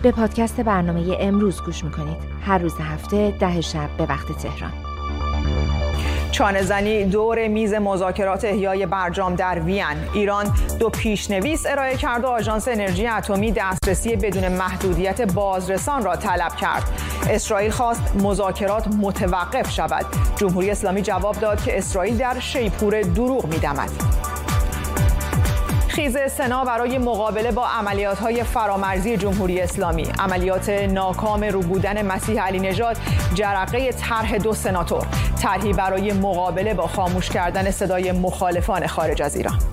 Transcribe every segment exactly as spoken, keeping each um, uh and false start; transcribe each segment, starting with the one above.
به پادکست برنامه امروز گوش میکنید. هر روز هفته ده شب به وقت تهران. چانه زنی دور میز مذاکرات احیای برجام در وین. ایران دو پیشنویس ارائه کرد و آژانس انرژی اتمی دسترسی بدون محدودیت بازرسان را طلب کرد. اسرائیل خواست مذاکرات متوقف شود. جمهوری اسلامی جواب داد که اسرائیل در شیپور دروغ می‌دمد. خیز سنا برای مقابله با عملیات‌های فرامرزی جمهوری اسلامی. عملیات ناکام روبودن مسیح علی نژاد جرقه طرح دو سناتور. طرحی برای مقابله با خاموش کردن صدای مخالفان خارج از ایران.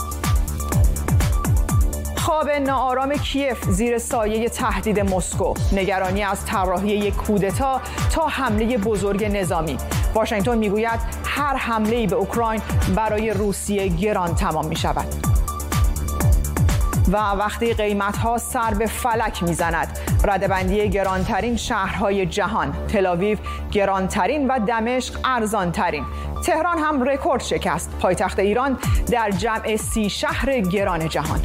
خواب ناآرام کیف زیر سایه تهدید مسکو. نگرانی از طراحی یک کودتا تا حمله بزرگ نظامی. واشنگتن میگوید هر حمله‌ای به اوکراین برای روسیه گران تمام می‌شود. و وقتی قیمت‌ها سر به فلک می‌زند، رده‌بندی گرانترین شهرهای جهان، تل‌آویو گرانترین و دمشق ارزانترین. تهران هم رکورد شکست، پایتخت ایران در جمع سی شهر گران جهان.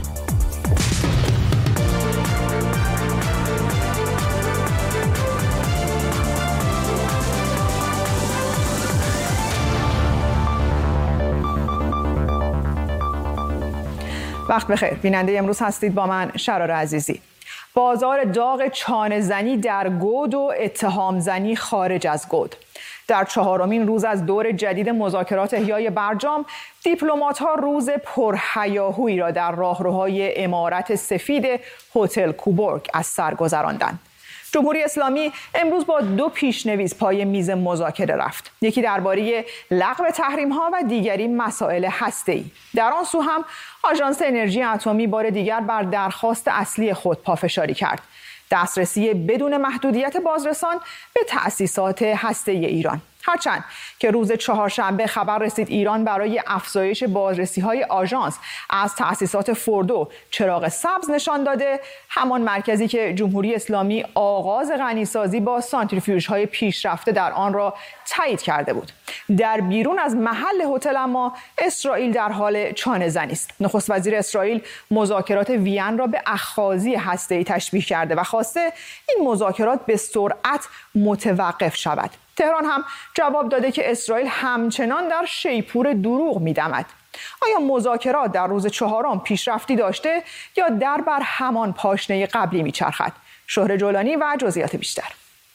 وقت بخیر. بیننده امروز هستید با من شرار عزیزی. بازار داغ چانه زنی در گود و اتهام زنی خارج از گود. در چهارمین روز از دور جدید مذاکرات احیای برجام، دیپلمات‌ها روز پرهیاهویی را در راهروهای عمارت سفید هتل کوبورگ از سر گذراندند. جمهوری اسلامی امروز با دو پیشنویس پای میز مذاکره رفت. یکی درباره لغو تحریم‌ها و دیگری مسائل هسته‌ای. در آن سو هم آژانس انرژی اتمی بار دیگر بر درخواست اصلی خود پافشاری کرد: دسترسی بدون محدودیت بازرسان به تأسیسات هسته‌ای ایران. هرچند که روز چهارشنبه خبر رسید ایران برای افزایش بازرسی‌های آژانس از تأسیسات فوردو چراغ سبز نشان داده، همان مرکزی که جمهوری اسلامی آغاز غنیسازی با سانتریفیوژهای پیشرفته در آن را تایید کرده بود. در بیرون از محل هتل اما اسرائیل در حال چانه زنی است. نخست وزیر اسرائیل مذاکرات وین را به اخاذی هسته‌ای تشبیه کرده و خواسته این مذاکرات به سرعت متوقف شود. تهران هم جواب داده که اسرائیل همچنان در شیپور دروغ می‌دمد. آیا مذاکرات در روز چهارم پیشرفتی داشته یا در بر همان پاشنه قبلی می‌چرخد؟ شهر جولانی و جزئیات بیشتر.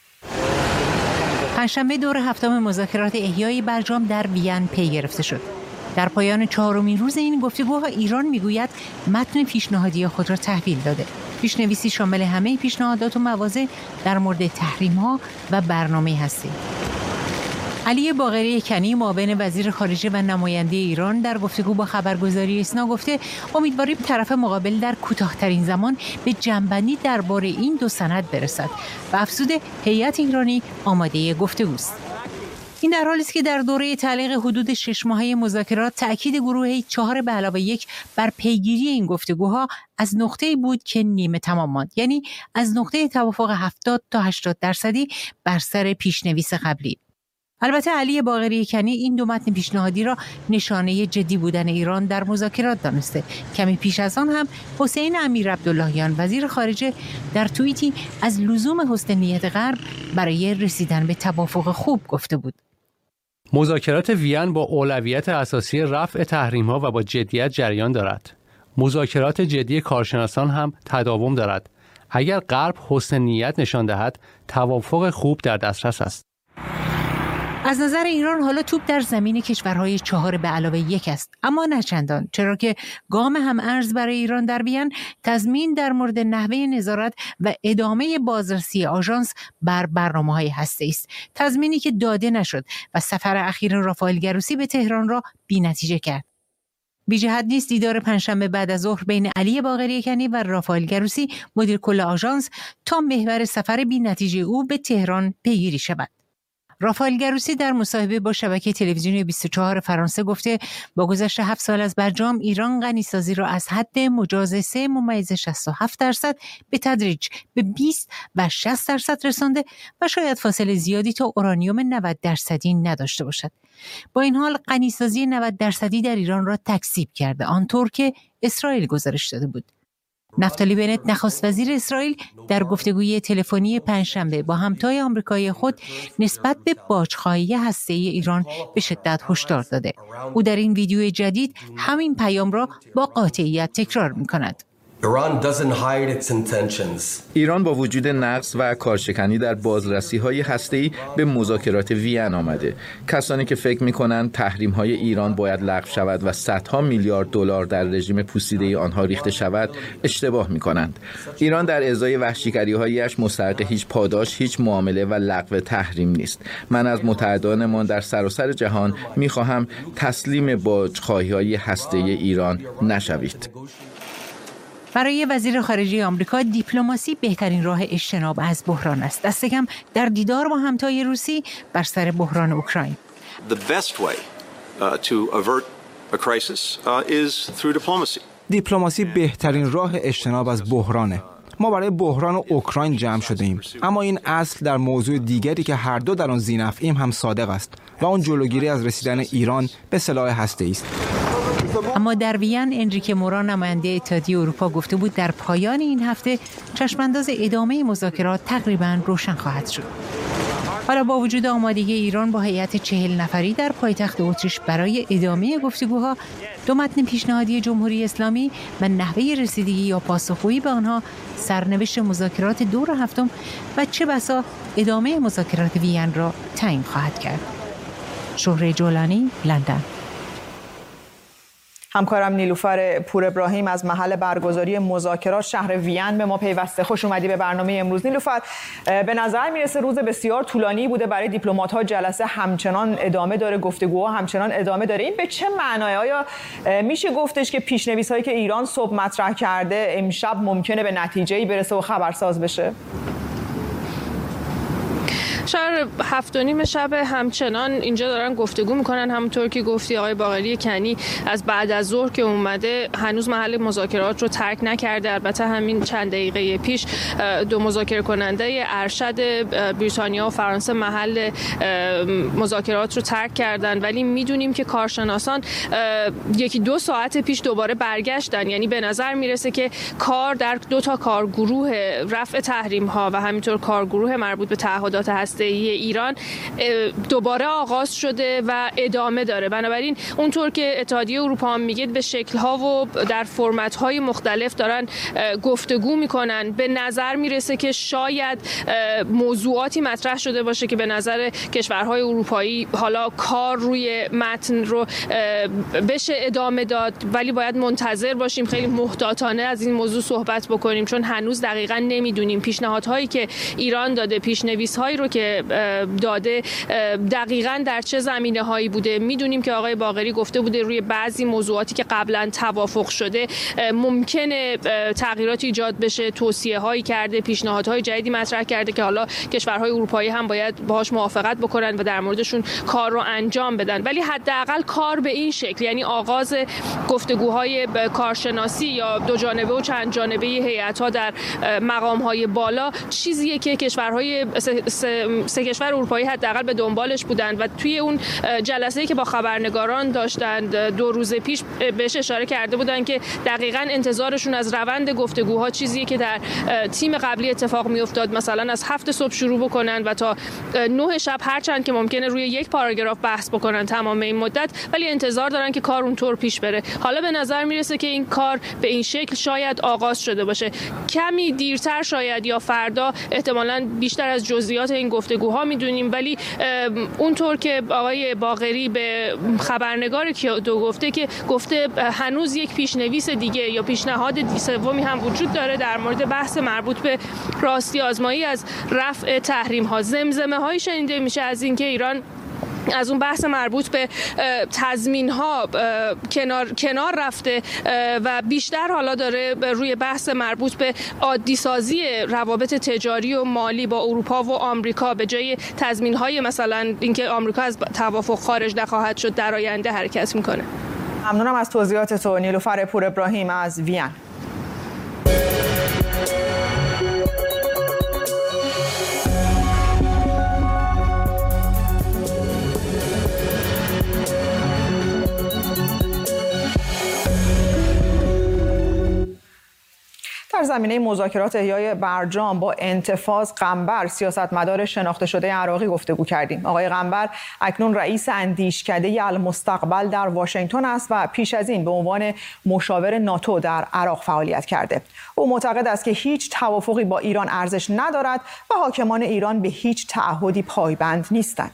پنجشنبه دور هفتم مذاکرات احیای برجام در وین پی گرفته شد. در پایان چهارمین روز این گفتگوها ایران میگوید متن پیشنهادی خود را تحویل داده. پیشنویسی شامل همه پیشنهادات و مواضع در مورد تحریم‌ها و برنامه هسته‌ای. علی باقری کنی معاون وزیر خارجه و نماینده ایران در گفتگو با خبرگزاری اسنا گفته امیدواریم طرف مقابل در کوتاه‌ترین زمان به جمع‌بندی درباره این دو سند برسد و افزوده هیئت ایرانی آماده گفتگوست. این در حالی است که در دوره تعلیق حدود شش ماهه مذاکرات تأکید گروه چهار به علاوه یک بر پیگیری این گفتگوها از نقطه‌ای بود که نیمه تمام ماند، یعنی از نقطه توافق هفتاد تا هشتاد درصدی بر سر پیشنویس قبلی. البته علی باقری کنی این دو متن پیشنهادی را نشانه جدی بودن ایران در مذاکرات دانسته. کمی پیش از آن هم حسین امیرعبداللهیان وزیر خارجه در توییتی از لزوم حسن نیت غرب برای رسیدن به توافق خوب گفته بود. مذاکرات وین با اولویت اساسی رفع تحریم‌ها و با جدیت جریان دارد. مذاکرات جدی کارشناسان هم تداوم دارد. اگر غرب حسن نیت نشان دهد، توافق خوب در دسترس است. از نظر ایران حالا توپ در زمین کشورهای چهار به علاوه یک است، اما نه چندان، چرا که گام هم ارز برای ایران در وین تضمین در مورد نحوه نظارت و ادامه بازرسی آژانس بر برنامه‌های هسته‌ای است، تضمینی که داده نشد و سفر اخیر رافائل گروسی به تهران را بی‌نتیجه کرد. بی جهت نیست دیدار پنجشنبه بعد از ظهر بین علی باقری کنی و رافائل گروسی مدیر کل آژانس تا محور سفر بی‌نتیجه او به تهران پیگیری شود. رافائل گروسی در مصاحبه با شبکه تلویزیونی بیست و چهار فرانسه گفته با گذشت هفت سال از برجام ایران غنیسازی را از حد مجاز سه ممیز شصت و هفت درصد به تدریج به بیست و شصت درصد رسانده و شاید فاصله زیادی تا اورانیوم نود درصدی نداشته باشد. با این حال غنیسازی نود درصدی در ایران را تکذیب کرده، آنطور که اسرائیل گزارش داده بود. نفتالی بنت نخست وزیر اسرائیل در گفتگوی تلفنی پنجشنبه با همتای آمریکایی خود نسبت به باجخواهی هسته‌ای ایران به شدت هشدار داده. او در این ویدیو جدید همین پیام را با قاطعیت تکرار می‌کند. ایران با وجود نقص و کارشکنی در بازرسی‌های هسته‌ای به مذاکرات وین آمده. کسانی که فکر می‌کنند تحریم‌های ایران باید لغو شود و صدها میلیارد دلار در رژیم پوسیده آنها ریخته شود، اشتباه می‌کنند. ایران در ازای وحشیگری‌هایش مستحق هیچ پاداش، هیچ معامله و لغو تحریم نیست. من از متحدانمان در سراسر جهان می‌خواهم تسلیم باجخواهی‌های هسته‌ای ایران نشوید. برای وزیر خارجه آمریکا دیپلماسی بهترین راه اجتناب از بحران است. دست کم در دیدار با همتای روسی بر سر بحران اوکراین. دیپلماسی بهترین راه اجتناب از بحرانه. ما برای بحران اوکراین جمع شده ایم، اما این اصل در موضوع دیگری که هر دو در آن ذی‌نفعیم هم صادق است و آن جلوگیری از رسیدن ایران به سلاح هسته‌ای است. اما در وین انریکه مورا نماینده اتحادیه اروپا گفته بود در پایان این هفته چشمانداز ادامه مذاکرات تقریباً روشن خواهد شد. حالا با وجود آمادگی ایران با هیئت چهل نفری در پایتخت اتریش برای ادامه گفتگوها، دو متن پیشنهادی جمهوری اسلامی و نحوه رسیدگی یا پاسخگویی به آنها سرنوشت مذاکرات دور هفتم و چه بسا ادامه مذاکرات وین را تعیین خواهد کرد. شهره جولانی، لندن. همکارم نیلوفر پور ابراهیم از محل برگزاری مذاکرات شهر وین به ما پیوسته. خوش اومدی به برنامه امروز نیلوفر. به نظر میرسه روز بسیار طولانی بوده برای دیپلمات‌ها، جلسه همچنان ادامه داره، گفتگوها همچنان ادامه داره. این به چه معنایی؟ آیا میشه گفتش که پیش‌نویس‌هایی که ایران صبح مطرح کرده امشب ممکنه به نتیجه‌ای برسه و خبرساز بشه؟ شهر هفت و نیم شب همچنان اینجا دارن گفتگو میکنن. همونطور که گفتی آقای باقری کنی از بعد از ظهر که اومده هنوز محل مذاکرات رو ترک نکرده. البته همین چند دقیقه پیش دو مذاکره کننده ارشد بریتانیا و فرانسه محل مذاکرات رو ترک کردن، ولی میدونیم که کارشناسان یکی دو ساعت پیش دوباره برگشتن. یعنی به نظر میرسه که کار در دو تا کارگروه رفع تحریم ها و همینطور کارگروه مربوط به تعهدات هسته‌ای ایران دوباره آغاز شده و ادامه داره. بنابراین اونطور که اتحادیه اروپا هم میگه به شکل‌ها و در فرمت‌های مختلف دارن گفتگو میکنن. به نظر میرسه که شاید موضوعاتی مطرح شده باشه که به نظر کشورهای اروپایی حالا کار روی متن رو بشه ادامه داد، ولی باید منتظر باشیم، خیلی محتاطانه از این موضوع صحبت بکنیم، چون هنوز دقیقاً نمیدونیم پیشنهادهایی که ایران داده، پیشنویس‌هایی رو که داده دقیقاً در چه زمینه هایی بوده. میدونیم که آقای باقری گفته بوده روی بعضی موضوعاتی که قبلا توافق شده ممکنه تغییراتی ایجاد بشه، توصیه هایی کرده، پیشنهادهای جدیدی مطرح کرده که حالا کشورهای اروپایی هم باید باهاش موافقت بکنن و در موردشون کار رو انجام بدن. ولی حداقل کار به این شکل، یعنی آغاز گفتگوهای کارشناسی یا دو جانبه و چند جانبه هیئت‌ها در مقام‌های بالا چیزیه که کشورهای سه کشور اروپایی حداقل به دنبالش بودند و توی اون جلسه‌ای که با خبرنگاران داشتند دو روز پیش بهش اشاره کرده بودند که دقیقاً انتظارشون از روند گفتگوها چیزیه که در تیم قبلی اتفاق میافتاد، مثلا از هفت صبح شروع بکنن و تا نه شب، هرچند که ممکنه روی یک پاراگراف بحث بکنن تمام این مدت، ولی انتظار دارن که کار اونطور پیش بره. حالا به نظر میرسه که این کار به این شکل شاید آغاز شده باشه. کمی دیرتر شاید یا فردا احتمالاً بیشتر از جزئیات این گفتگوها میدونیم، ولی اونطور که آقای باقری به خبرنگار دو گفته که گفته هنوز یک پیشنویس دیگه یا پیشنهاد سومی هم وجود داره در مورد بحث مربوط به راستی آزمایی از رفع تحریم ها. زمزمه هایی شنیده میشه از اینکه ایران از اون بحث مربوط به تضمین ها کنار کنار رفته و بیشتر حالا داره روی بحث مربوط به عادی سازی روابط تجاری و مالی با اروپا و آمریکا به جای تضمین های مثلا اینکه آمریکا از توافق خارج نخواهد شد در آینده حرکت میکنه. ممنونم از توضیحات تو نیلوفر پور ابراهیم از وین. زمینه مذاکرات احیای برجام با انتفاض قنبر، سیاستمدار شناخته شده عراقی گفتگو کردیم. آقای قنبر اکنون رئیس اندیشکده المستقبل در واشنگتن است و پیش از این به عنوان مشاور ناتو در عراق فعالیت کرده. او معتقد است که هیچ توافقی با ایران ارزش ندارد و حاکمان ایران به هیچ تعهدی پایبند نیستند.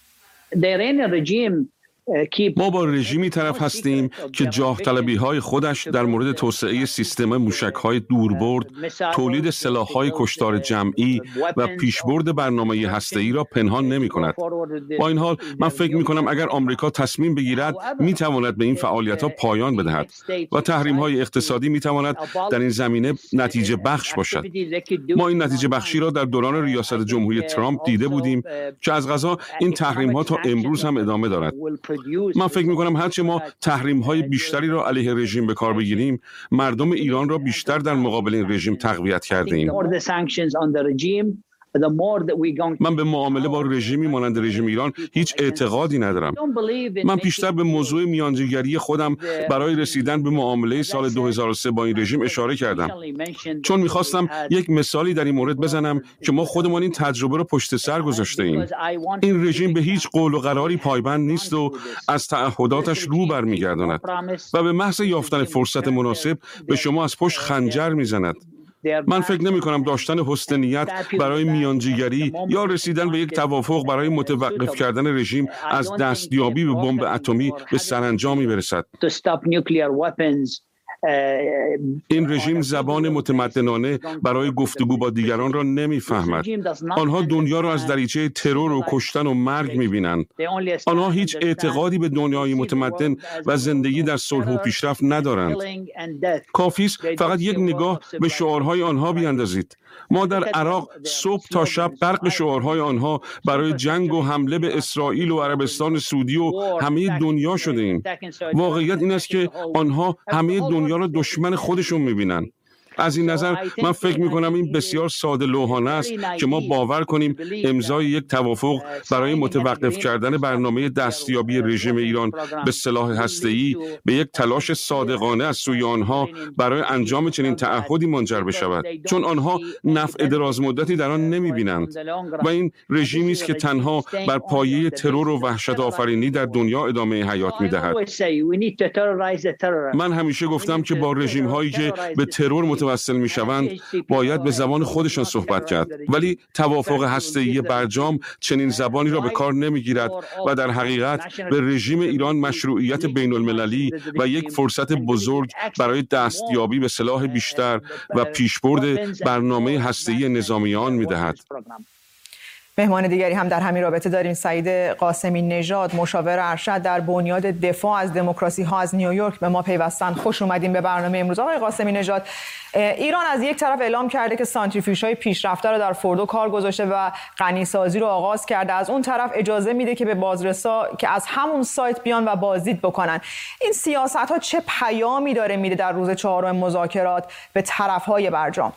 ما با رژیمی طرف هستیم که جاه طلبی های خودش در مورد توسعه سیستم موشک های دوربرد، تولید سلاح های کشتار جمعی و پیشبرد برنامه هسته‌ای را پنهان نمی کند. با این حال من فکر می کنم اگر آمریکا تصمیم بگیرد می تواند به این فعالیت ها پایان بدهد و تحریم های اقتصادی می تواند در این زمینه نتیجه بخش باشد. ما این نتیجه بخشی را در دوران ریاست جمهوری ترامپ دیده بودیم که از قضا این تحریم ها تا امروز هم ادامه دارد. من فکر می‌کنم هرچه ما تحریم‌های بیشتری را علیه رژیم به کار بگیریم، مردم ایران را بیشتر در مقابل این رژیم تقویت کرده‌ایم. من به معامله با رژیمی مانند رژیم ایران هیچ اعتقادی ندارم. من بیشتر به موضوع میانجیگری خودم برای رسیدن به معامله سال دو هزار و سه با این رژیم اشاره کردم، چون میخواستم یک مثالی در این مورد بزنم که ما خودمان این تجربه رو پشت سر گذاشته ایم. این رژیم به هیچ قول و قراری پایبند نیست و از تعهداتش رو برمیگرداند و به محض یافتن فرصت مناسب به شما از پشت خنجر میزند. من فکر نمی کنم داشتن حسن نیت برای میانجیگری یا رسیدن به یک توافق برای متوقف کردن رژیم از دستیابی به بمب اتمی به سرانجامی برسد. این رژیم زبان متمدنانه برای گفتگو با دیگران را نمیفهمد. آنها دنیا را از دریچه ترور و کشتن و مرگ میبینند. آنها هیچ اعتقادی به دنیای متمدن و زندگی در صلح و پیشرفت ندارند. کافی است فقط یک نگاه به شعارهای آنها بیاندازید. ما در عراق صبح تا شب غرق شعارهای آنها برای جنگ و حمله به اسرائیل و عربستان سعودی و همه دنیا شده ایم. واقعیت این است که آنها همه دنیا را دشمن خودشون می‌بینن. از این نظر من فکر می‌کنم این بسیار ساده لوحانه است که ما باور کنیم امضای یک توافق برای متوقف کردن برنامه دستیابی رژیم ایران به سلاح هسته‌ای به یک تلاش صادقانه از سوی آنها برای انجام چنین تعهدی منجر بشود، چون آنها نفع درازمدتی در آن نمی‌بینند و این رژیمی است که تنها بر پایه ترور و وحشت آفرینی در دنیا ادامه حیات می‌دهد. من همیشه گفتم که با رژیم‌هایی که به ترور متوسل می‌شوند باید به زبان خودشان صحبت کرد، ولی توافق هسته‌ای برجام چنین زبانی را به کار نمی‌گیرد و در حقیقت به رژیم ایران مشروعیت بین‌المللی و یک فرصت بزرگ برای دستیابی به سلاح بیشتر و پیشبرد برنامه هسته‌ای نظامیان می‌دهد. مهمان دیگری هم در همین رابطه داریم. سعید قاسمی نژاد، مشاور ارشد در بنیاد دفاع از دموکراسی ها از نیویورک به ما پیوستن. خوش اومدین به برنامه امروز. آقای قاسمی نژاد، ایران از یک طرف اعلام کرده که سانتریفیوژهای پیشرفته رو در فوردو کار گذاشته و غنیسازی رو آغاز کرده، از اون طرف اجازه میده که به بازرسا که از همون سایت بیان و بازدید بکنن. این سیاست ها چه پیامی داره میده در روز چهارم مذاکرات به طرف های برجام؟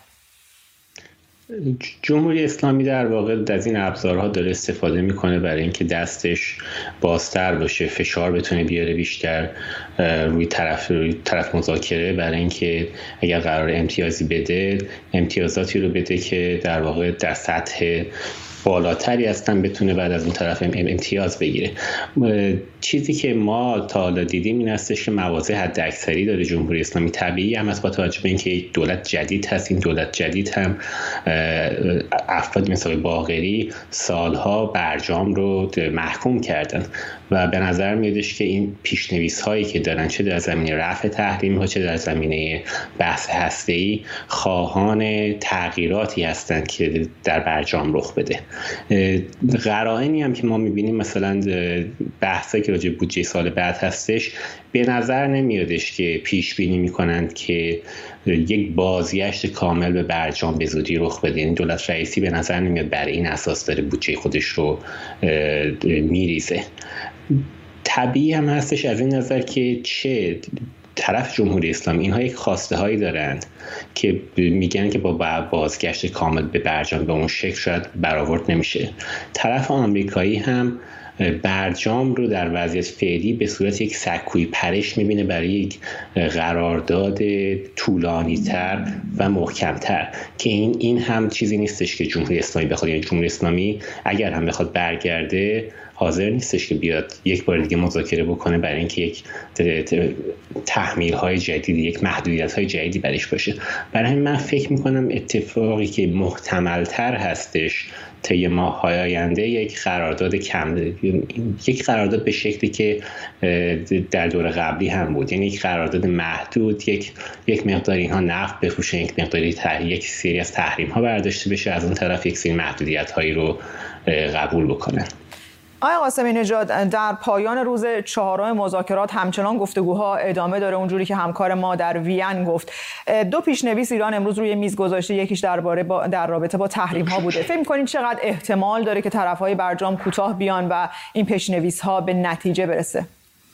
جمهوری اسلامی در واقع از این ابزارها داره استفاده میکنه برای اینکه دستش بازتر باشه، فشار بتونه بیاره بیشتر روی طرف روی طرف مذاکره، برای اینکه اگر قرار امتیازی بده امتیازاتی رو بده که در واقع در سطح بالاتری هستن بتونه بعد از اون طرف امتیاز بگیره. چیزی که ما تا حالا دیدیم این هستش که مواضع حد اکثری داره جمهوری اسلامی. طبیعی هم از با توجه به اینکه یک دولت جدید هست، این دولت جدید هم افراد مثل باقری سالها برجام رو محکوم کردن و به نظر میادش که این پیشنویس هایی که دارن چه در زمینه رفع تحریم ها چه در زمینه بحث هسته‌ای خواهان تغییراتی هستند که در برجام رخ بده. قرائنی هم که ما میبینیم مثلا بحثی که راجع به بودجه سال بعد هستش به نظر نمیادش که پیش بینی میکنند که یک بازگشت کامل به برجام به زودی رخ بده. این دولت رئیسی به نظر نمیاد بر این اساس داره بودجه خودش رو میریزه. طبیعی هم هستش از این نظر که چه طرف جمهوری اسلامی اینها یک خواسته هایی دارند که میگن که با بازگشت کامل به برجام به اون شکل شاید برآورد نمیشه. طرف آمریکایی هم برجام رو در وضعیت فعلی به صورت یک سکوی پرش میبینه برای یک قرارداد طولانی‌تر و محکم‌تر که این این هم چیزی نیستش که جمهوری اسلامی بخواد، یعنی جمهوری اسلامی اگر هم بخواد برگرده حاضر نیستش که بیاد یک بار دیگه مذاکره بکنه برای اینکه یک تحمیل‌های جدیدی، یک محدودیت‌های جدیدی برش باشه. برای همین من فکر می‌کنم اتفاقی که محتمل‌تر هستش طی ماه‌های آینده یک قرارداد کم، یک قرارداد به شکلی که در دور قبلی هم بود، یعنی یک قرارداد محدود، یک یک مقدار اینها نفت بفروشن، یک مقداری تحریم، یک سری از تحریم‌ها برداشته بشه، از اون طرف یک سری محدودیت‌هایی رو قبول بکنن. آقای قاسمی نژاد، در پایان روز چهارم مذاکرات همچنان گفتگوها ادامه داره، اونجوری که همکار ما در وین گفت. دو پیشنویس ایران امروز روی میز گذاشته، یکیش درباره با در رابطه با تحریم ها بوده. فکر می‌کنید چقدر احتمال داره که طرف‌های برجام کوتاه بیان و این پیشنویس ها به نتیجه برسه؟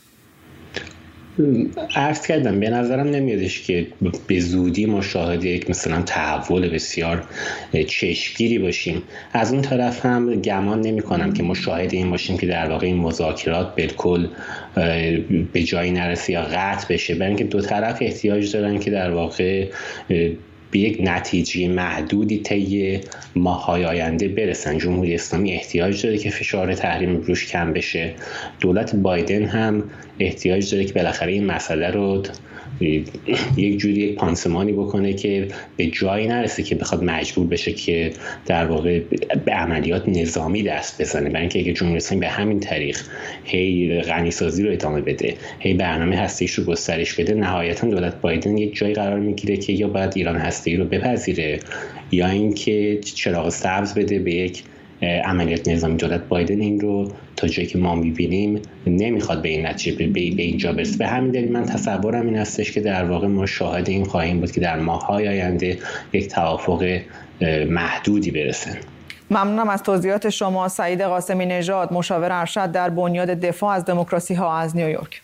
عرض کردم به نظرم نمیادش که به زودی ما شاهد یک مثلا تحول بسیار چشمگیری باشیم. از اون طرف هم گمان نمی کنم که ما شاهد این باشیم که در واقع این مذاکرات بالکل به جایی نرسه یا قطع بشه، برای اینکه دو طرف احتیاج دارن که در واقع به یک نتیجه محدودی طی ماه‌های آینده برسن. جمهوری اسلامی احتیاج داره که فشار تحریم روش کم بشه، دولت بایدن هم احتیاج داره که بالاخره این مسئله رو یک جوری یک پانسمانی بکنه که به جایی نرسه که بخواد مجبور بشه که در واقع به عملیات نظامی دست بزنه، برای اینکه اگه جمهوری اسلامی به همین طریق هی غنیسازی رو ادامه بده، هی برنامه هسته‌ایش رو گسترش بده، نهایتا دولت بایدن یک جایی قرار میگیره که یا باید ایران هسته‌ای رو بپذیره یا اینکه چراغ سبز بده به یک عملیات نظامی. دولت بایدن این رو تا جایی که ما می‌بینیم نمیخواد به این نتیجه به اینجا برسه. به همین دلیل من تصورم این هستش که در واقع ما شاهد این خواهیم بود که در ماه‌های آینده یک توافق محدودی برسه. ممنونم از توضیحات شما. سعید قاسمی نژاد، مشاور ارشد در بنیاد دفاع از دموکراسی ها از نیویورک.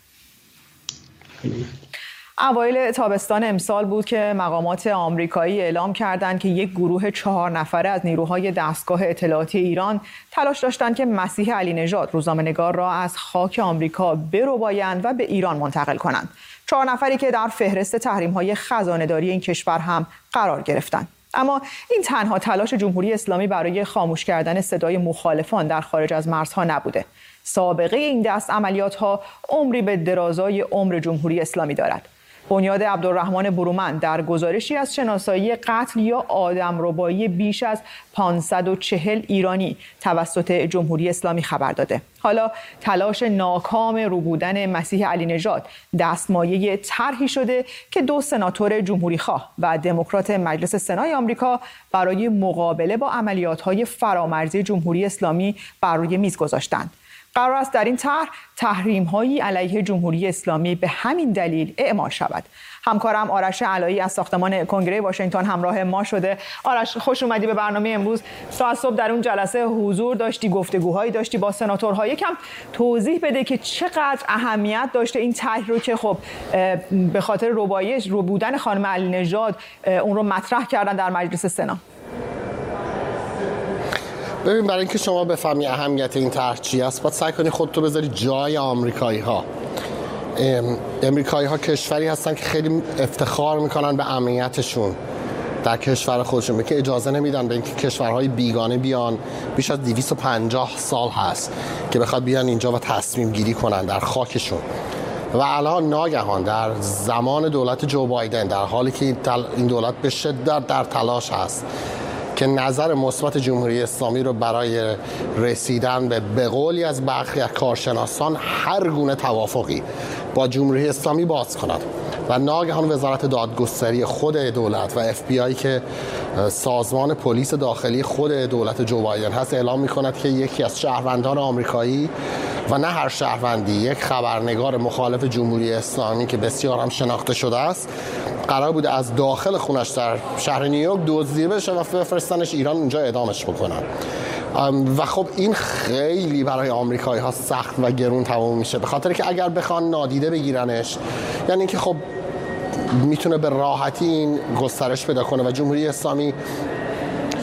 اوایل تابستان امسال بود که مقامات آمریکایی اعلام کردند که یک گروه چهار نفره از نیروهای دستگاه اطلاعاتی ایران تلاش داشتند که مسیح علی نژاد، روزنامه‌نگار را از خاک آمریکا بربایند و به ایران منتقل کنند. چهار نفری که در فهرست تحریم‌های خزانه‌داری این کشور هم قرار گرفتند. اما این تنها تلاش جمهوری اسلامی برای خاموش کردن صدای مخالفان در خارج از مرزها نبوده. سابقه این دست عملیات‌ها عمری به درازای عمر جمهوری اسلامی دارد. بنیاد عبدالرحمن برومند در گزارشی از شناسایی قتل یا آدمربایی بیش از پانصد و چهل ایرانی توسط جمهوری اسلامی خبر داده. حالا تلاش ناکام روبودن مسیح علی نژاد دستمایه طرحی شده که دو سناتور جمهوریخواه و دموکرات مجلس سنای آمریکا برای مقابله با عملیات‌های فرامرزی جمهوری اسلامی بر روی میز گذاشتند. قرار است در این طرح تحریم‌هایی علیه جمهوری اسلامی به همین دلیل اعمال شود. همکارم آرش علایی از ساختمان کنگره واشنگتن همراه ما شده. آرش، خوش اومدی به برنامه امروز. ساعت صبح در اون جلسه حضور داشتی، گفتگوهایی داشتی با سناتورها. یکم توضیح بده که چقدر اهمیت داشته این طرح رو که خب به خاطر ربایش رو بودن خانم علی نژاد اون رو مطرح کردن در مجلس سنا. ببین، برای اینکه شما بفهمی اهمیت این طرح چی است، باید سعی کنی خودتو بذاری جای آمریکایی ها. امریکایی ها کشوری هستن که خیلی افتخار میکنن به امنیتشون در کشور خودشون، که اجازه نمیدن به اینکه کشورهای بیگانه بیان. بیش از دویست و پنجاه سال هست که بخواد بیان اینجا و تصمیم گیری کنن در خاکشون. و الان ناگهان در زمان دولت جو بایدن، در حالی که این دولت به شدت در تلاش هست که نظر مثبت جمهوری اسلامی رو برای رسیدن به به قولی از برخی از کارشناسان هر گونه توافقی با جمهوری اسلامی باز کند، و ناگهان وزارت دادگستری خود دولت و اف بی آی که سازمان پلیس داخلی خود دولت جو بایدن هست اعلام می‌کند که یکی از شهروندان آمریکایی و نه هر شهروندی، یک خبرنگار مخالف جمهوری اسلامی که بسیار هم شناخته شده است، قرار بوده از داخل خونش در شهر نیویورک دزدیده بشه و بفرستنش ایران اونجا اعدامش بکنن. و خب این خیلی برای آمریکایی ها سخت و گرون تموم میشه، به خاطر که اگر بخوان نادیده بگیرنش، یعنی اینکه خب میتونه به راحتی این گسترش پیدا کنه و جمهوری اسلامی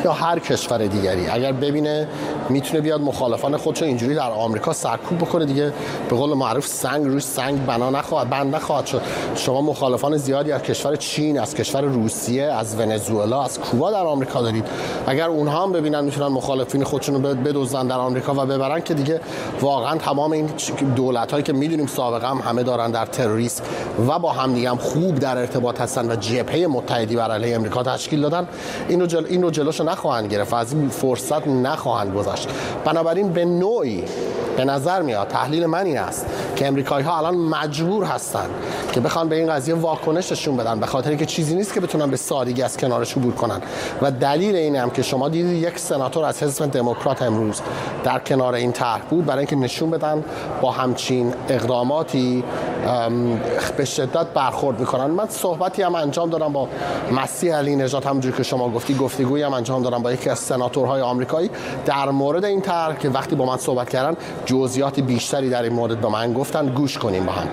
یا هر کشور دیگری اگر ببینه میتونه بیاد مخالفان خودش رو اینجوری در آمریکا سرکوب بکنه، دیگه به قول معروف سنگ روش سنگ بنا نخواهد بند نخواهد شد. شما مخالفان زیادی از کشور چین، از کشور روسیه، از ونزوئلا، از کوبا در آمریکا دارید. اگر اونها هم ببینن میتونن مخالفین خودشون رو بدزدن در آمریکا و ببرن که دیگه واقعا تمام این دولت‌هایی که میدونیم سابقه هم همه دارن در تروریسم و با هم دیگه هم خوب در ارتباط هستن و جبهه متحدی بر علیه امریکا تشکیل دادن، این رو جل... این رو جلوشو نخواهند گرفت و از این فرصت نخواهند گذاشت. بنابراین به نوعی به نظر میاد، تحلیل من این است که امریکایی‌ها الان مجبور هستن که بخوان به این قضیه واکنششون بدن، به خاطر اینکه چیزی نیست که بتونن به سادگی از کنارش عبور کنن. و دلیل اینه هم که شما دیدید یک سناتور از حزب دموکرات امروز در کنار این طرح بود برای اینکه نشون بدن با همچین اقداماتی به شدت برخورد میکنن. من صحبتی هم انجام دادم با مسیح علی نژاد، همونجوری که شما گفتی گفتگویی هم انجام دادم با یکی از سناتورهای آمریکایی در مورد این طرح که وقتی با من صحبت کردن جزئیات بیشتری در این مورد به من گفتن. گوش کنیم با هم.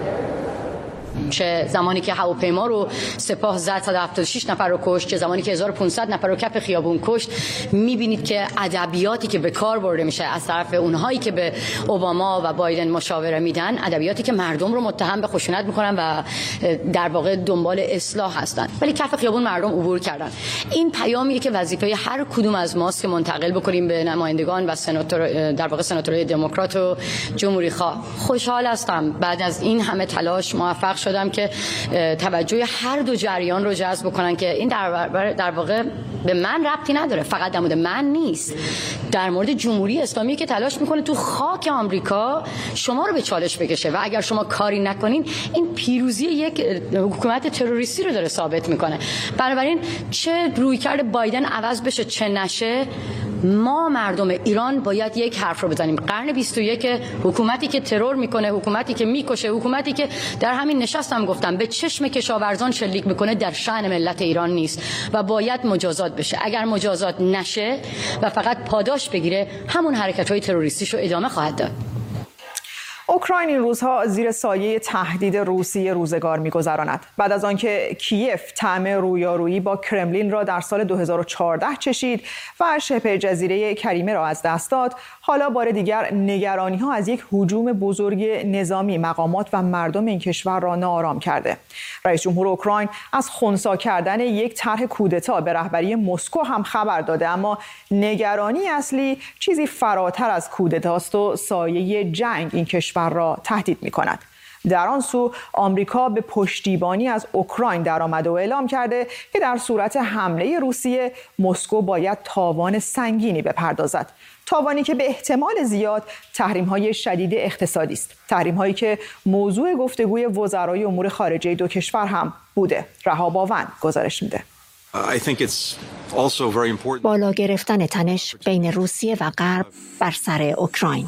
چه زمانی که هواپیما رو سپاه زد صد و هفتاد و شش نفر رو کشت، چه زمانی که هزار و پانصد نفر رو کف خیابون کشت، میبینید که ادبیاتی که به کار برده میشه از طرف اونهایی که به اوباما و بایدن مشاوره میدن، ادبیاتی که مردم رو متهم به خشونت میکنن و در واقع دنبال اصلاح هستن، ولی کف خیابون مردم عبور کردن. این پیامیه که وظیفه هر کدوم از ماست که منتقل بکنیم به نمایندگان و سناتور، در واقع سناتورهای دموکرات و جمهوری خواه. خوشحال هستم بعد از این همه تلاش موفق شدم که توجه هر دو جریان رو جذب کنن که این در, در واقع به من ربطی نداره، فقط در مورد من نیست، در مورد جمهوری اسلامی که تلاش میکنه تو خاک آمریکا شما رو به چالش بکشه و اگر شما کاری نکنین این پیروزی یک حکومت تروریستی رو داره ثابت میکنه. بنابراین چه رویکرد بایدن عوض بشه چه نشه، ما مردم ایران باید یک حرف رو بزنیم. قرن بیست و یک حکومتی که ترور میکنه، حکومتی که میکشه، حکومتی که در همین نشستم گفتم به چشم کشاورزان شلیک میکنه در شأن ملت ایران نیست و باید مجازات بشه. اگر مجازات نشه و فقط پاداش بگیره، همون حرکت‌های تروریستیشو ادامه خواهد داد. اوکراین این روزها زیر سایه تهدید روسیه روزگار می‌گذراند. بعد از آنکه کیف طعم رویارویی با کرملین را در سال دو هزار و چهارده چشید و شبه جزیره کریمه را از دست داد، حالا بار دیگر نگرانی‌ها از یک هجوم بزرگ نظامی مقامات و مردم این کشور را ناآرام کرده. رئیس جمهور اوکراین از خنثی کردن یک طرح کودتا به رهبری مسکو هم خبر داده، اما نگرانی اصلی چیزی فراتر از کودتاست و سایه جنگ این کشور را تهدید می‌کند. در آن سو آمریکا به پشتیبانی از اوکراین درآمده و اعلام کرده که در صورت حمله روسیه مسکو باید تاوان سنگینی بپردازد. تاوانی که به احتمال زیاد تحریم‌های شدید اقتصادی است. تحریم‌هایی که موضوع گفتگوی وزرای امور خارجه دو کشور هم بوده. رهاب آون گزارش میده. بالا گرفتن تنش بین روسیه و غرب بر سر اوکراین.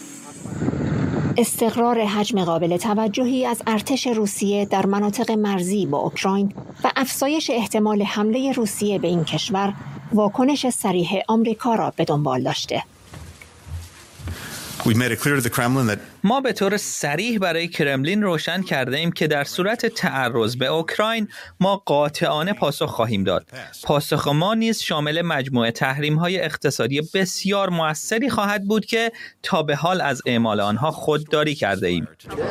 استقرار حجم قابل توجهی از ارتش روسیه در مناطق مرزی با اوکراین و افزایش احتمال حمله روسیه به این کشور واکنش صریح آمریکا را به دنبال داشته. ما به طور صریح برای کرملین روشن کرده ایم که در صورت تعرض به اوکراین ما قاطعانه پاسخ خواهیم داد. پاسخ ما نیز شامل مجموعه تحریم‌های اقتصادی بسیار مؤثری خواهد بود که تا به حال از اعمال آنها خودداری کرده ایم.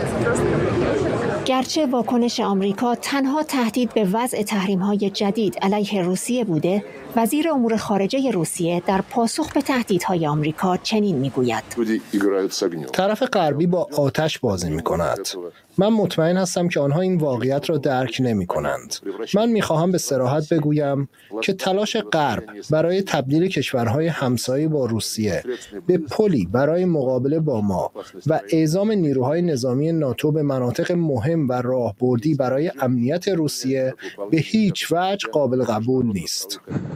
گرچه واکنش آمریکا تنها تهدید به وضع تحریم‌های جدید علیه روسیه بوده، وزیر امور خارجه روسیه در پاسخ به تهدیدهای آمریکا چنین میگوید: طرف غربی با آتش بازی می‌کند. من مطمئن هستم که آنها این واقعیت را درک نمی‌کنند. من می‌خواهم به صراحت بگویم که تلاش غرب برای تبدیل کشورهای همسایه با روسیه به پلی برای مقابله با ما و اعزام نیروهای نظامی ناتو به مناطق مهم و راهبردی برای امنیت روسیه به هیچ وجه قابل قبول نیست.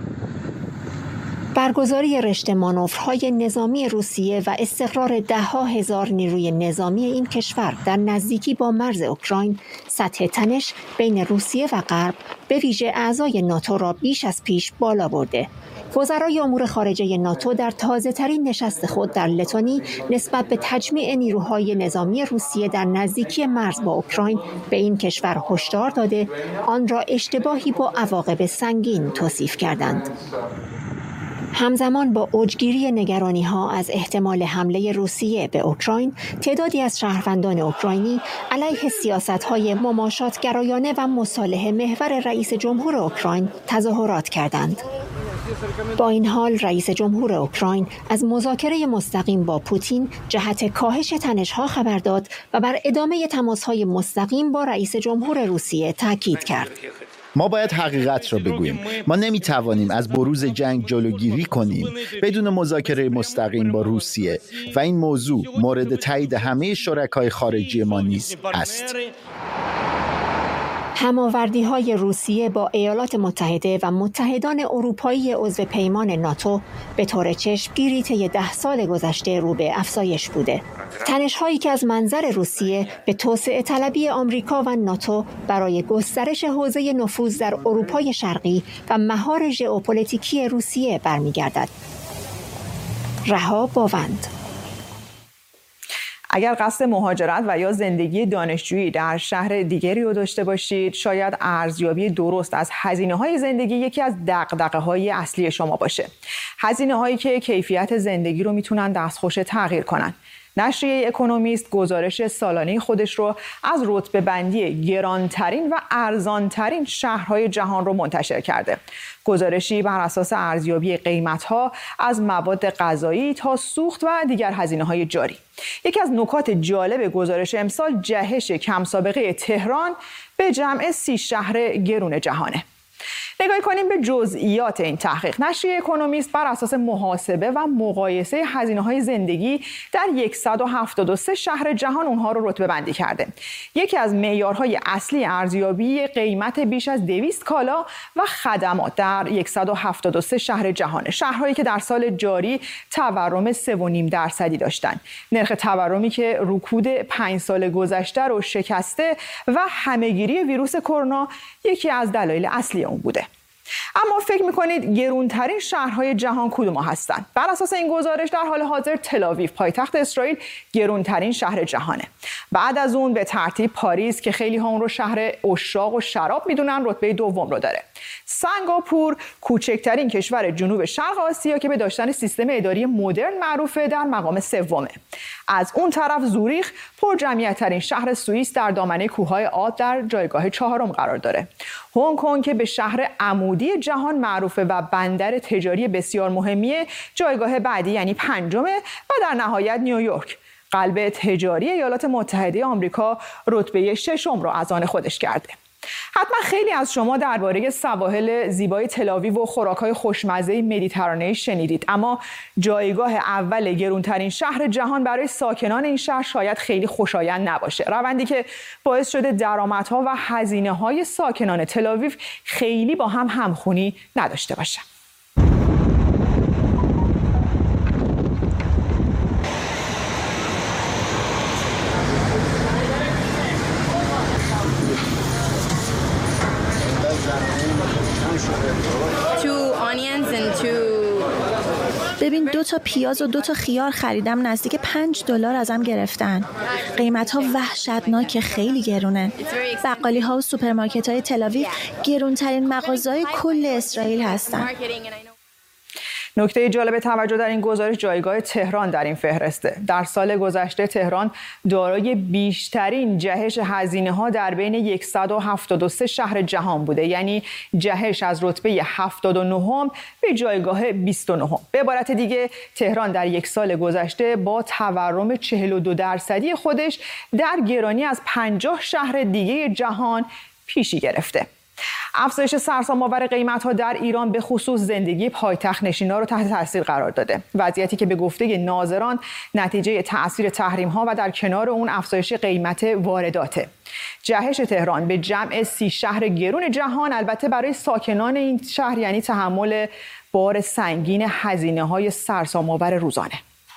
برگزاری رشته مانورهای نظامی روسیه و استقرار ده‌ها هزار نیروی نظامی این کشور در نزدیکی با مرز اوکراین، سطح تنش بین روسیه و غرب به ویژه اعضای ناتو را بیش از پیش بالا برده. وزرای امور خارجه ناتو در تازه‌ترین نشست خود در لتونی نسبت به تجمیع نیروهای نظامی روسیه در نزدیکی مرز با اوکراین به این کشور هشدار داده آن را اشتباهی با عواقب سنگین توصیف کردند. همزمان با اوجگیری نگرانی‌ها از احتمال حمله روسیه به اوکراین، تعدادی از شهروندان اوکراینی علیه سیاست‌های مماشات‌گرایانه و مصالحه محور رئیس جمهور اوکراین تظاهرات کردند. با این حال رئیس جمهور اوکراین از مذاکره مستقیم با پوتین جهت کاهش تنش‌ها خبر داد و بر ادامه تماس‌های مستقیم با رئیس جمهور روسیه تاکید کرد. ما باید حقیقت را بگوییم. ما نمیتوانیم از بروز جنگ جلوگیری کنیم بدون مذاکره مستقیم با روسیه و این موضوع مورد تایید همه شرکای خارجی ما نیز است. هماوردی‌های روسیه با ایالات متحده و متحدان اروپایی عضو پیمان ناتو به طور چشمگیری طی ده سال گذشته رو به افزایش بوده. تنش‌هایی که از منظر روسیه به توسعه طلبی آمریکا و ناتو برای گسترش حوزه نفوذ در اروپای شرقی و مهار ژئوپلیتیکی روسیه برمیگردد. رها باوند. اگر قصد مهاجرت و یا زندگی دانشجویی در شهر دیگری رو داشته باشید، شاید ارزیابی درست از هزینه‌های زندگی یکی از دغدغه‌های اصلی شما باشه. هزینه‌هایی که کیفیت زندگی رو میتونن دستخوش تغییر کنن. نشریه اکونومیست گزارش سالانه خودش رو از رتبه بندی گرانترین و ارزانترین شهرهای جهان رو منتشر کرده. گزارشی بر اساس ارزیابی قیمت‌ها از مواد غذایی تا سوخت و دیگر هزینه‌های جاری. یکی از نکات جالب گزارش امسال جهش کم سابقه تهران به جمع سی شهر گرون جهانه. نگاه کنیم به جزئیات این تحقیق. نشریه اکونومیست بر اساس محاسبه و مقایسه هزینه‌های زندگی در صد و هفتاد و سه شهر جهان اونها رو رتبه بندی کرده. یکی از معیارهای اصلی ارزیابی قیمت بیش از دویست کالا و خدمات در صد و هفتاد و سه شهر جهان، شهرهایی که در سال جاری تورم سه و نیم درصدی داشتند. نرخ تورمی که رکود پنج سال گذشته رو شکسته و همهگیری ویروس کرونا یکی از دلایل اصلی اون بوده. اما فکر میکنید گرونترین شهرهای جهان کدوم هستند؟ بر اساس این گزارش در حال حاضر تل‌آویو پایتخت اسرائیل گرونترین شهر جهانه. بعد از اون به ترتیب پاریس که خیلی ها اون رو شهر عشاق و شراب میدونن رتبه دوم رو داره. سنگاپور کوچکترین کشور جنوب شرق آسیا که به داشتن سیستم اداری مدرن معروفه در مقام سومه. از اون طرف زوریخ پر جمعیت ترین شهر سوئیس در دامنه کوههای آلپ در جایگاه چهارم قرار داره. هنگ کنگ که به شهر عمودی جهان معروفه و بندر تجاری بسیار مهمیه جایگاه بعدی یعنی پنجمه و در نهایت نیویورک قلب تجاری ایالات متحده آمریکا رتبه ششم رو از آن خودش کرده. حتما خیلی از شما درباره سواحل زیبای تل‌آویو و خوراک‌های خوشمزه مدیترانه‌ای شنیدید، اما جایگاه اول گرونترین شهر جهان برای ساکنان این شهر شاید خیلی خوشایند نباشه. روندی که باعث شده درآمدها و هزینه‌های ساکنان تل‌آویو خیلی با هم همخونی نداشته باشه. ببین دو تا پیاز و دو تا خیار خریدم نزدیک پنج دلار ازم گرفتن. قیمت ها وحشتناک، خیلی گرونه. بقالی ها و سوپرمارکت های تل‌آویو گرونترین مغازه‌های کل اسرائیل هستن. نکته جالب توجه در این گزارش جایگاه تهران در این فهرسته. در سال گذشته تهران دارای بیشترین جهش هزینه‌ها در بین صد و هفتاد و سه شهر جهان بوده، یعنی جهش از رتبه هفتاد و نه به جایگاه بیست و نه. به عبارت دیگه تهران در یک سال گذشته با تورم چهل و دو درصدی خودش در گرانی از پنجاه شهر دیگه جهان پیشی گرفته. افزایش سرسام‌آور قیمت‌ها در ایران به خصوص زندگی پایتخت نشینان رو تحت تاثیر قرار داده. وضعیتی که به گفته ناظران نتیجه تأثیر تحریم‌ها و در کنار اون افزایش قیمت وارداته. جهش تهران به جمع سی شهر گرون جهان البته برای ساکنان این شهر یعنی تحمل بار سنگین هزینه‌های سرسام‌آور روزانه.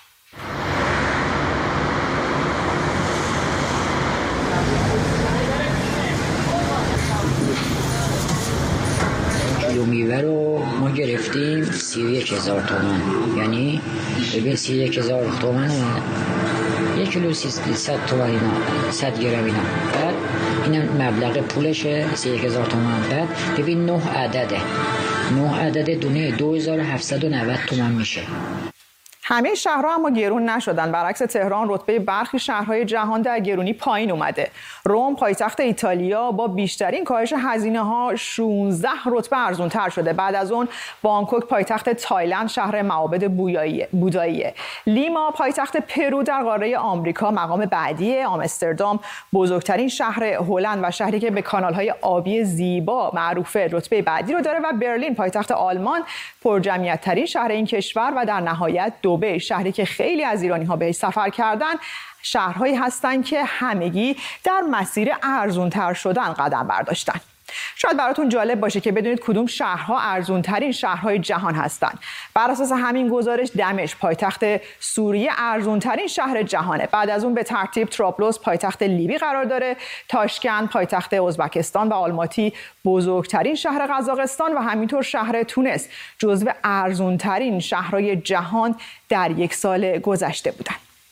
کیلو میوه رو ما گرفتیم سی و یک هزار تومن، یعنی ببین سی و یک هزار تومن یک کیلو صد تومن اینا، صد گرم اینا. بعد اینم مبلغ پولشه سی و یک هزار تومن. بعد ببین نه عدده نه عدد دونه دو هزار و هفتصد و نود تومان میشه. همه شهرها اما گرون نشدن. برعکس تهران رتبه برخی شهرهای جهان در گرونی پایین اومده. روم پایتخت ایتالیا با بیشترین کاهش هزینه ها شانزده رتبه ارزون تر شده. بعد از اون بانکوک پایتخت تایلند شهر معابد بوداییه. لیما پایتخت پرو در قاره آمریکا مقام بعدی. آمستردام بزرگترین شهر هلند و شهری که به کانال‌های آبی زیبا معروفه رتبه بعدی رو داره و برلین پایتخت آلمان پرجمعیت ترین شهر این کشور و در نهایت دبی شهری که خیلی از ایرانی‌ها بهش سفر کردن شهرهایی هستند که همگی در مسیر ارزان‌تر شدن قدم برداشتن. شاید براتون جالب باشه که بدونید کدوم شهرها ارزان‌ترین شهرهای جهان هستند. بر اساس همین گزارش دمشق پایتخت سوریه ارزان‌ترین شهر جهانه. بعد از اون به ترتیب طرابلس پایتخت لیبی قرار داره، تاشکند پایتخت ازبکستان و آلماتی بزرگترین شهر قزاقستان و همینطور شهر تونس جزو ارزان‌ترین شهرهای جهان در یک سال گذشته بودند.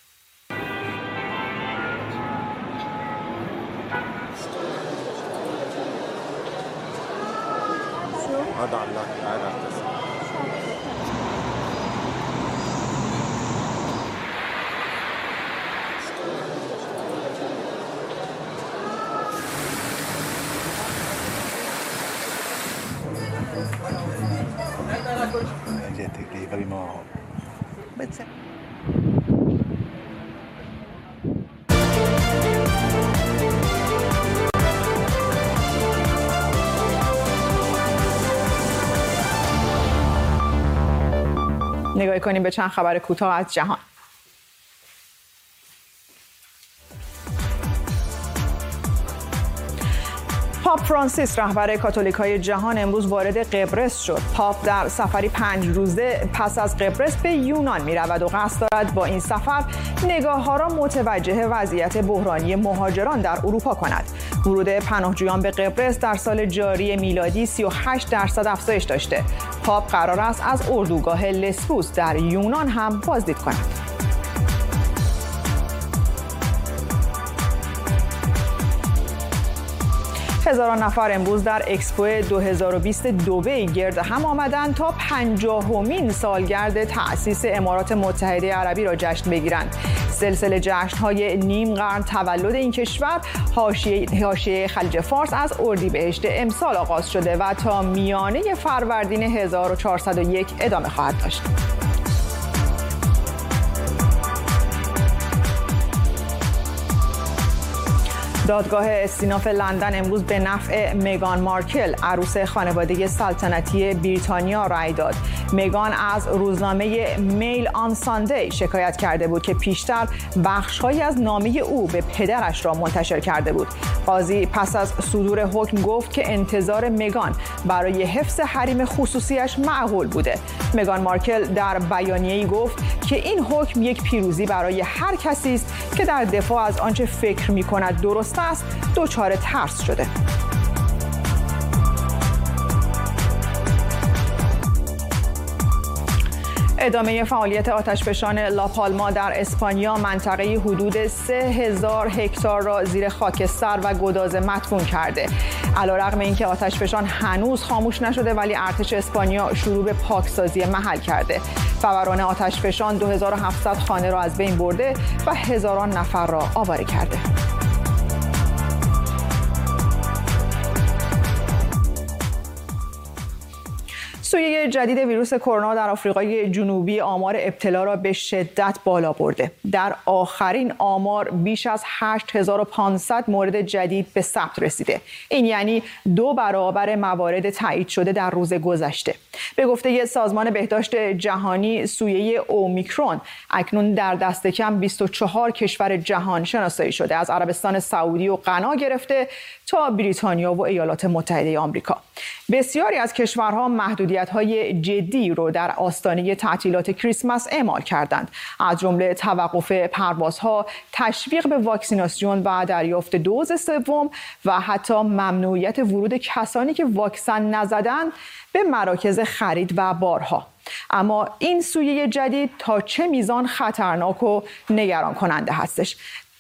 نگاه کنیم به چند خبر کوتاه از جهان. پاپ فرانسیس رهبر کاتولیک‌های جهان امروز وارد قبرس شد. پاپ در سفری پنج روزه پس از قبرس به یونان می‌رود و قصد دارد با این سفر نگاه‌ها را متوجه وضعیت بحرانی مهاجران در اروپا کند. ورود پناهجویان به قبرس در سال جاری میلادی سی و هشت درصد افزایش داشته. پاپ قرار است از اردوگاه لسبوس در یونان هم بازدید کند. هزاران نفر امروز در اکسپو دو هزار و بیست دبی گرد هم آمدند تا پنجاهمین سالگرد تأسیس امارات متحده عربی را جشن بگیرند. سلسله جشن‌های نیم قرن تولد این کشور حاشیه حاشیه خلیج فارس از اردیبهشت امسال آغاز شده و تا میانه فروردین هزار و چهارصد و یک ادامه خواهد داشت. دادگاه استیناف لندن امروز به نفع میگان مارکل عروس خانواده سلطنتی بریتانیا رأی داد. میگان از روزنامه میل آن ساندی شکایت کرده بود که پیشتر بخش‌هایی از نامه او به پدرش را منتشر کرده بود. قاضی پس از صدور حکم گفت که انتظار میگان برای حفظ حریم خصوصیش معقول بوده. میگان مارکل در بیانیه‌ای گفت که این حکم یک پیروزی برای هر کسی است که در دفاع از آنچه فکر می‌کند درست است دچار ترس شده. ادامه فعالیت آتشفشان لاپالما در اسپانیا منطقه حدود سه هزار هکتار را زیر خاکستر و گداز مدفون کرده. علیرغم اینکه آتشفشان هنوز خاموش نشده ولی ارتش اسپانیا شروع به پاکسازی محل کرده. فوران آتشفشان دو هزار و هفتصد خانه را از بین برده و هزاران نفر را آواره کرده. سویه جدید ویروس کرونا در آفریقای جنوبی آمار ابتلا را به شدت بالا برده. در آخرین آمار بیش از هشت هزار و پانصد مورد جدید به ثبت رسیده. این یعنی دو برابر موارد تایید شده در روز گذشته. به گفته سازمان بهداشت جهانی سویه اومیکرون اکنون در دست کم بیست و چهار کشور جهان شناسایی شده، از عربستان سعودی و غنا گرفته تا بریتانیا و ایالات متحده آمریکا. بسیاری از کشورها محدودیت‌های جدی رو در آستانه تعطیلات کریسمس اعمال کردند، از جمله توقف پروازها، تشویق به واکسیناسیون و دریافت دوز سوم و حتی ممنوعیت ورود کسانی که واکسن نزدند به مراکز خرید و بارها. اما این سویه جدید تا چه میزان خطرناک و نگران کننده هستش؟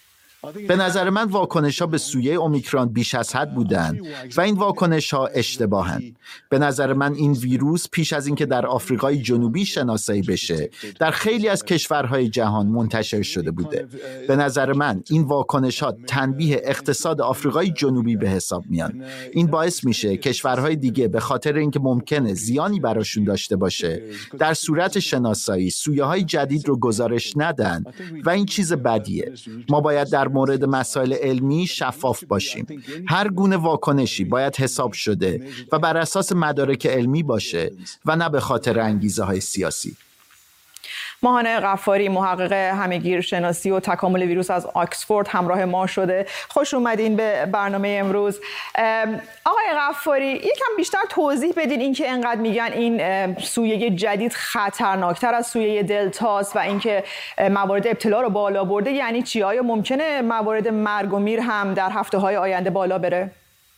به نظر من واکنش‌ها به سویه اومیکرون بیش از حد بودند و این واکنش‌ها اشتباهند. به نظر من این ویروس پیش از اینکه در آفریقای جنوبی شناسایی بشه، در خیلی از کشورهای جهان منتشر شده بوده. به نظر من این واکنش‌ها تنبیه اقتصاد آفریقای جنوبی به حساب میان. این باعث میشه کشورهای دیگه به خاطر اینکه ممکنه زیانی براشون داشته باشه، در صورت شناسایی سویه‌های جدید رو گزارش ندن و این چیز بدیه. ما باید در مورد مسائل علمی شفاف باشیم. هر گونه واکنشی باید حساب شده و بر اساس مدارک علمی باشه و نه به خاطر انگیزه‌های سیاسی. ماهانه غفاری، محقق همه‌گیر شناسی و تکامل ویروس از آکسفورد همراه ما شده. خوش اومدین به برنامه امروز. آقای غفاری، یکم بیشتر توضیح بدین اینکه انقدر میگن این سویه جدید خطرناکتر از سویه دلتاست و اینکه موارد ابتلا رو بالا برده یعنی چی؟ آیا ممکنه موارد مرگ و میر هم در هفته‌های آینده بالا بره؟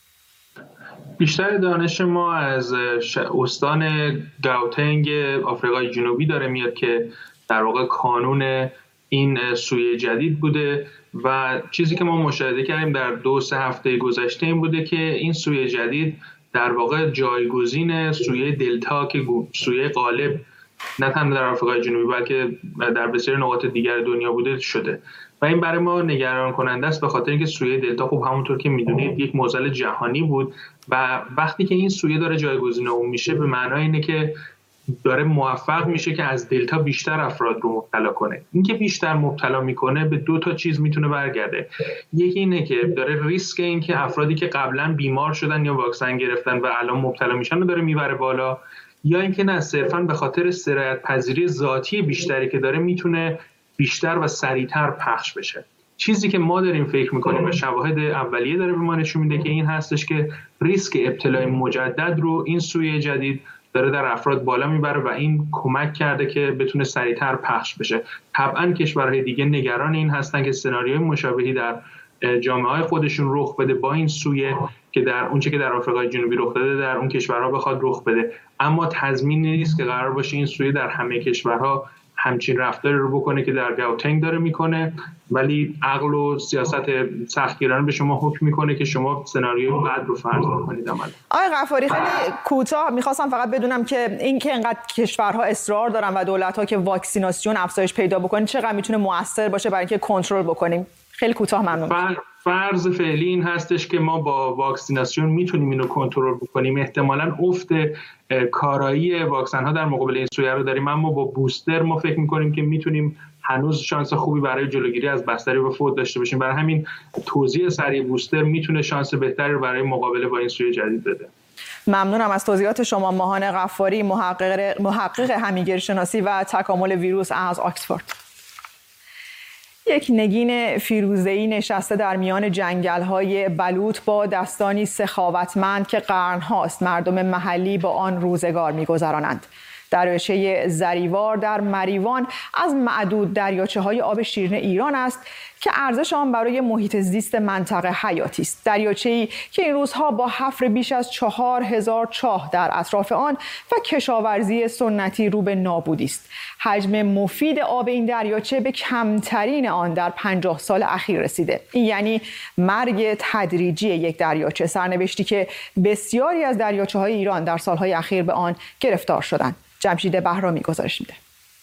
بیشتر دانش ما از استان گاوتنگ آفریقای جنوبی داره میاد که در واقع کانون این سویه جدید بوده و چیزی که ما مشاهده کردیم در دو سه هفته گذشته این بوده که این سویه جدید در واقع جایگزین سویه دلتا که سویه غالب نه تنها در آفریقای جنوبی بلکه در بسیار نقاط دیگر دنیا بوده شده و این برای ما نگران کننده است به خاطر اینکه سویه دلتا خب همونطور که میدونید یک معضل جهانی بود و وقتی که این سویه داره جایگزین اون میشه به معنای اینه که داره موفق میشه که از دلتا بیشتر افراد رو مبتلا کنه. اینکه بیشتر مبتلا میکنه به دو تا چیز میتونه برگرده. یکی اینه که داره ریسک این که افرادی که قبلا بیمار شدن یا واکسن گرفتن و الان مبتلا میشن رو داره میبره بالا، یا اینکه نه صرفا به خاطر سرایت پذیری ذاتی بیشتری که داره میتونه بیشتر و سریعتر پخش بشه. چیزی که ما داریم فکر میکنیم و شواهد اولیه داره به ما نشون میده که این هستش که ریسک ابتلای مجدد رو این سویه جدید داره در افراد بالا میبره و این کمک کرده که بتونه سریعتر پخش بشه. طبعا کشورهای دیگه نگران این هستن که سناریوی مشابهی در جامعه‌های خودشون رخ بده با این سویه که در اونچه که در آفریقای جنوبی رخ داده در اون کشورها بخواد رخ بده، اما تضمینی نیست که قرار باشه این سویه در همه کشورها همچین رفتاری رو بکنه که در گاوتنگ داره میکنه، ولی عقل و سیاست سختگیرانه به شما حکم میکنه که شما سناریوی بعد رو فرض بکنید عمل. آقای غفاری خیلی کوتاه میخواستم فقط بدونم که این که اینقدر کشورها اصرار دارن و دولت‌ها که واکسیناسیون افزایش پیدا بکنه چقدر میتونه موثر باشه برای اینکه کنترل بکنیم؟ خیلی کوتاه ممنون. فرض فعلی این هستش که ما با واکسیناسیون میتونیم اینو کنترل بکنیم. احتمالاً افت کارایی واکسن ها در مقابل این سویه رو داریم، اما با بوستر ما فکر میکنیم که میتونیم هنوز شانس خوبی برای جلوگیری از بستری و فوت داشته باشیم. برای همین توزیع سریع بوستر میتونه شانس بهتری رو برای مقابله با این سویه جدید بده. ممنونم از توضیحات شما. ماهانه غفاری، محقق محقق همه‌گیر شناسی و تکامل ویروس از آکسفورد. یک نگین فیروزه‌ای نشسته در میان جنگل‌های بلوط با دستانی سخاوتمند که قرن‌هاست مردم محلی با آن روزگار می‌گذرانند. دریاچه زریوار در مریوان از معدود دریاچه‌های آب شیرین ایران است که ارزش آن برای محیط زیست منطقه حیاتی است. دریاچه‌ای که این روزها با حفر بیش از چهار هزار چاه در اطراف آن و کشاورزی سنتی رو به نابودی است. حجم مفید آب این دریاچه به کمترین آن در پنجاه سال اخیر رسیده. این یعنی مرگ تدریجی یک دریاچه، سرنوشتی که بسیاری از دریاچه‌های ایران در سالهای اخیر به آن گرفتار شدند. جمشید بهرامی گزارش میده.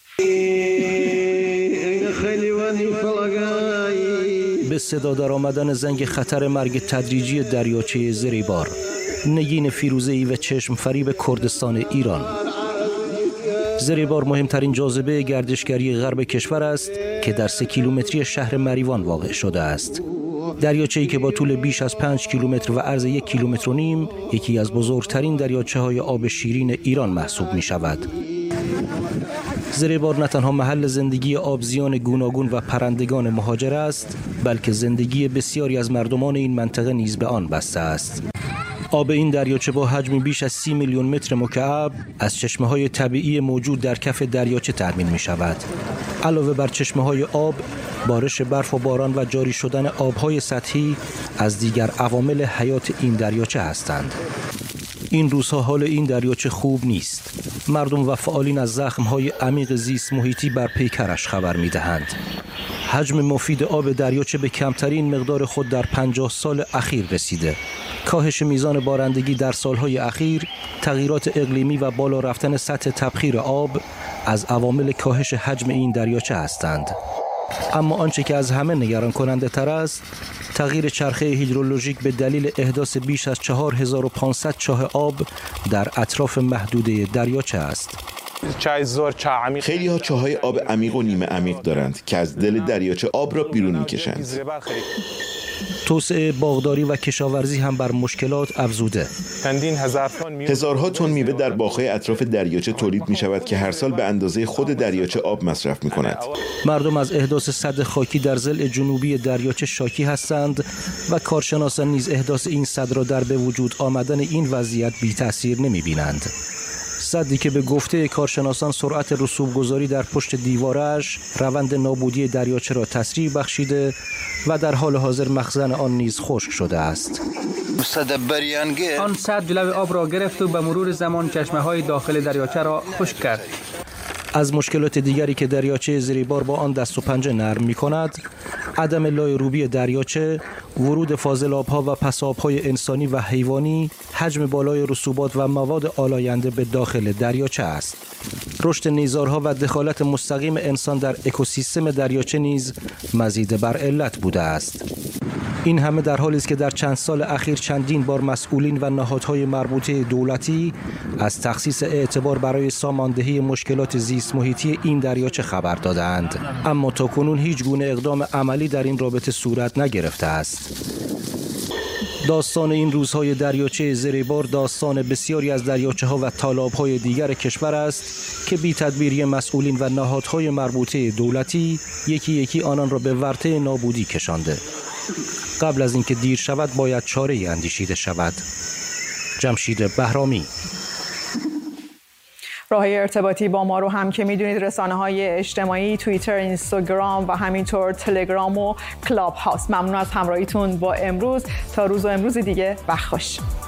به صدا در آمدن زنگ خطر مرگ تدریجی دریاچه زریبار، نگین فیروزه‌ای و چشم فریب کردستان ایران. زریبار مهمترین جاذبه گردشگری غرب کشور است که در سه کیلومتری شهر مریوان واقع شده است. دریاچه‌ای که با طول بیش از پنج کیلومتر و عرض یک کیلومتر و نیم یکی از بزرگترین دریاچه‌های آب شیرین ایران محسوب می شود. زریبار نه تنها محل زندگی آبزیان گوناگون و پرندگان مهاجر است، بلکه زندگی بسیاری از مردمان این منطقه نیز به آن بسته است. آب این دریاچه با حجم بیش از سی میلیون متر مکعب از چشمه‌های طبیعی موجود در کف دریاچه تامین می شود. علاوه بر چشمه‌های آب، بارش برف و باران و جاری شدن آب‌های سطحی از دیگر عوامل حیات این دریاچه هستند. این روزها حال این دریاچه خوب نیست. مردم و فعالین از زخم‌های عمیق زیست محیطی بر پیکرش خبر می‌دهند. حجم مفید آب دریاچه به کمترین مقدار خود در پنجاه سال اخیر رسیده. کاهش میزان بارندگی در سالهای اخیر، تغییرات اقلیمی و بالا رفتن سطح تبخیر آب از عوامل کاهش حجم این دریاچه هستند. اما آنچه که از همه نگران کننده تر است، تغییر چرخه هیدرولوژیک به دلیل احداث بیش از چهار هزار و پانصد چاه آب در اطراف محدوده دریاچه است. خیلی ها چاهای آب عمیق و نیمه عمیق دارند که از دل دریاچه آب را بیرون می‌کشند. توسعه باغداری و کشاورزی هم بر مشکلات افزوده. هزارها تن میوه در باغ‌های اطراف دریاچه تولید می‌شود که هر سال به اندازه خود دریاچه آب مصرف می‌کند. مردم از احداث سد خاکی در ضلع جنوبی دریاچه شاکی هستند و کارشناسان نیز احداث این سد را در به وجود آمدن این وضعیت بی تأثیر نمی‌بینند. سدی که به گفته کارشناسان سرعت رسوب‌گذاری در پشت دیوارش روند نابودی دریاچه را تسریع بخشیده و در حال حاضر مخزن آن نیز خشک شده است. آن سد جلو آب را گرفت و به مرور زمان چشمه‌های داخل دریاچه را خشک کرد. از مشکلات دیگری که دریاچه زیربار با آن دست و پنجه نرم می‌کند، عدم لایه‌روبی دریاچه، ورود فاضلاب‌ها و پساب‌های انسانی و حیوانی، حجم بالای رسوبات و مواد آلاینده به داخل دریاچه است. رشد نیزارها و دخالت مستقیم انسان در اکوسیستم دریاچه نیز مزید بر علت بوده است. این همه در حالی است که در چند سال اخیر چندین بار مسئولین و نهادهای مربوطه دولتی از تخصیص اعتبار برای ساماندهی مشکلات زیست محیطی این دریاچه خبر دادند، اما تاکنون هیچ گونه اقدام عملی در این رابطه صورت نگرفته است. داستان این روزهای دریاچه زیربار داستان بسیاری از دریاچه‌ها و تالاب‌های دیگر کشور است که بی تدبیری مسئولین و نهادهای مربوطه دولتی یکی یکی آنان را به ورطه نابودی کشانده. قبل از اینکه دیر شود باید چاره‌ای اندیشیده شود. جمشید بهرامی. راههای ارتباطی با ما رو هم که میدونید رسانه‌های اجتماعی، توییتر، اینستاگرام و همینطور تلگرام و کلاب هاوس. ممنون از همراهیتون با امروز. تا روز و امروز دیگه، وقت خوش.